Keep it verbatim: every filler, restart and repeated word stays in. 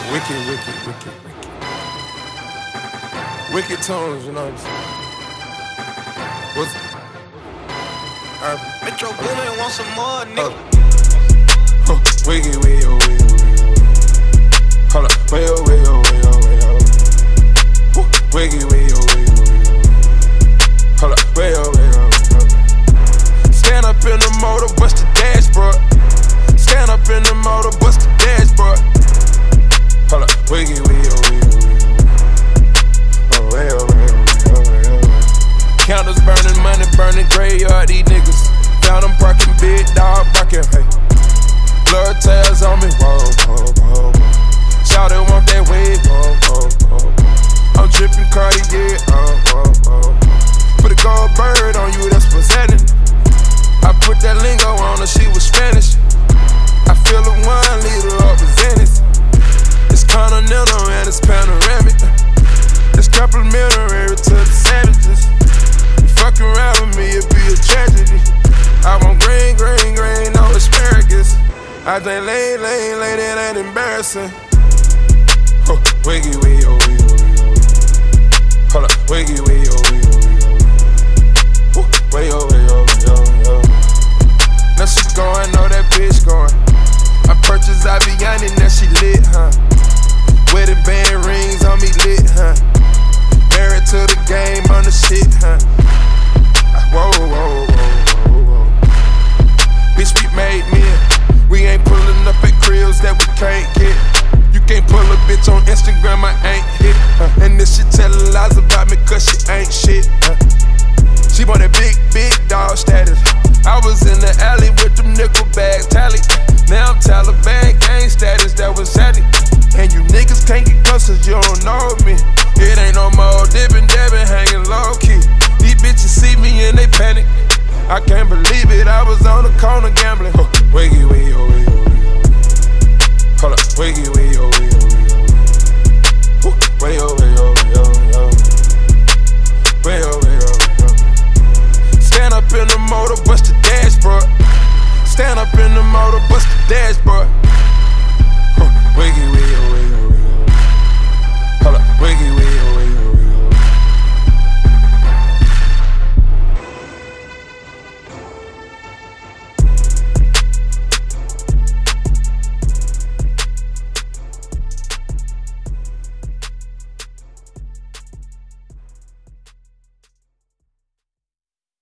Wicked, wicked, wicked, wicked. Wicked tones, you know what I'm saying? What's uh, Metro Boomin want some more, nigga. Uh, huh, wicked, way, oh, way, oh, way, oh. Hold up, way, oh, way, oh, way, oh, way, oh. Woo, wicked, way, oh, way, oh, way, oh. Hold up, way, oh, way, oh, way, oh. Stand up in the motor, bust the dashboard. Stand up in the motor, bust the dashboard. Hold up, wiggy, wiggy, wiggy, wiggy. Oh, way, oh, way, oh, way, oh, way. Counters burning, money burning, graveyard, these niggas. Found them parking, big dog barking, hey. Blood tails on me, whoa, whoa, whoa, whoa. Shawty want that wave, whoa, whoa, whoa. I'm tripping Cartier, oh, whoa, whoa. Put a gold bird on you, that's presenting. I put that lingo on her, she was Spanish. I feel a one liter represented. It's continental and it's panoramic. It's complimentary to the savages. You fucking around with me, it'd be a tragedy. I want green, green, green, no asparagus. I think lane, lane, lane, it ain't embarrassing. Huh, wiggy, wiggy, oh, wiggy, oh, wiggy, oh. Hold up, wiggy, wiggy, oh, wiggy, oh, wiggy, oh. Wiggy, oh, wiggy, oh, wiggy, oh, wiggy, oh. Now she going, know that bitch going. I purchased, I